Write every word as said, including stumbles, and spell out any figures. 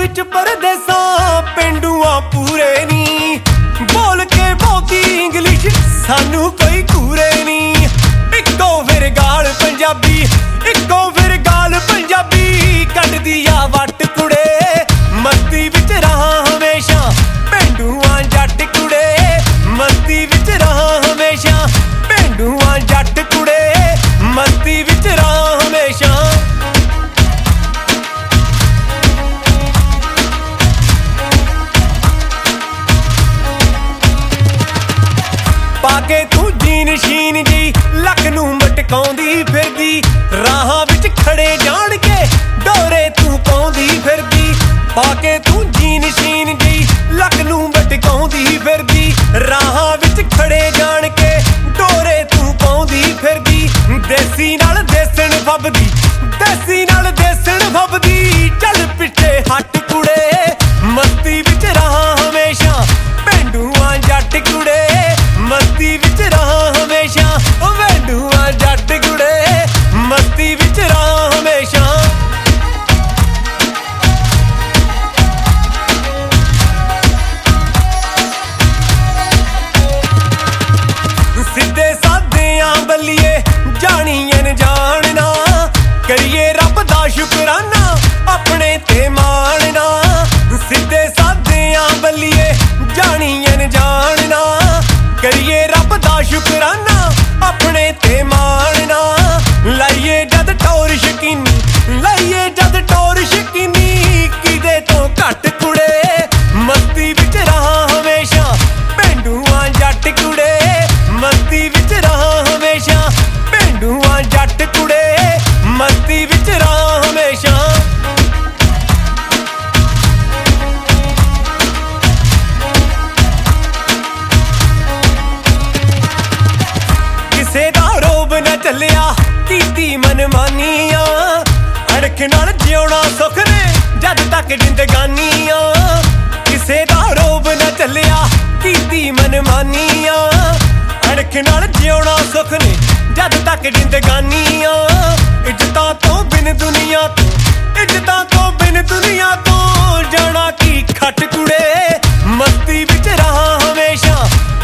विच परदेसां पेंडूआं पूरे नी बोल के बहुती इंग्लिश सानू कोई कूरे नी इक्को फिर गाल पंजाबी इक्को फिर गाल पंजाबी कड्डदी आ वट कुड़े मस्ती विच रहां हमेशा पेंडूआं जट कुड़े मस्ती विच रहां हमेशा पेंडूआं जट कुड़े मस्ती विच रहां हमेशा पाके तू जीन शीन जी लक नू मटकाउंदी फिरदी राहां विच खड़े जाण के डोरे तू पाउंदी फिरदी पाके तू जीन शीन जी लक नू मटकाउंदी फिरदी राहां विच खड़े जाण के डोरे तू पाउंदी फिरदी देसी नाल देसण फबदी देसी नाल देसण फबदी चल पिछे हट कुड़े मस्ती विच रहां हमेशा पेंडूआं जट कुड़े मस्ती विच रहां हमेशा पेंडूआं जट कुड़े मस्ती विच रहां हमेशा सीधे सादियां बल्लिए जानिए न जानना करिए रब दा शुकराना अपने ते माणना सीधे सादियां बल्लिए जानिए न जानना करिए रब दा शुकराना अपने ते माणना लाइए जद टोर शकीनी लाइए जद टोर शकीनी किदे तो घट कुड़े मस्ती विच रहां हमेशा पेंडूआं जट कुड़े मस्ती विच रहां हमेशा पेंडूआं जट कुड़े मस्ती विच रहां हमेशा किसे दा रोब न चलिया कीती मनमानियां अड़ख नाल जिउणा सुख ने जद तक जिंदगानियां किसे दा रोब न चलिया कीती मनमानियां अड़ख नाल जिउणा सुख ने जद तक जिंदगानियां इज्जतां तो बिन दुनिया तो इज्जतां तो बिन दुनिया तो जाना की खट कुड़े मस्ती विच रहां हमेशा